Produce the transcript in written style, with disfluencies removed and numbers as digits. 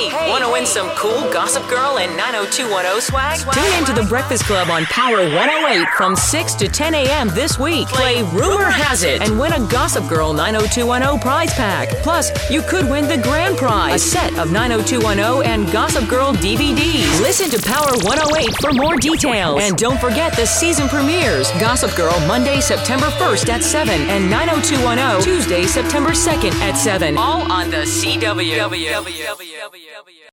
Hey, want to win some cool Gossip Girl and 90210 swag? Tune into the Breakfast Club on Power 108 from 6 to 10 a.m. this week. Play Rumor Has It and win a Gossip Girl 90210 prize pack. Plus, you could win the grand prize, a set of 90210 and Gossip Girl DVDs. Listen to Power 108 for more details. And don't forget the season premieres. Gossip Girl Monday, September 1st at 7 and 90210 Tuesday, September 2nd at 7. All on the CW.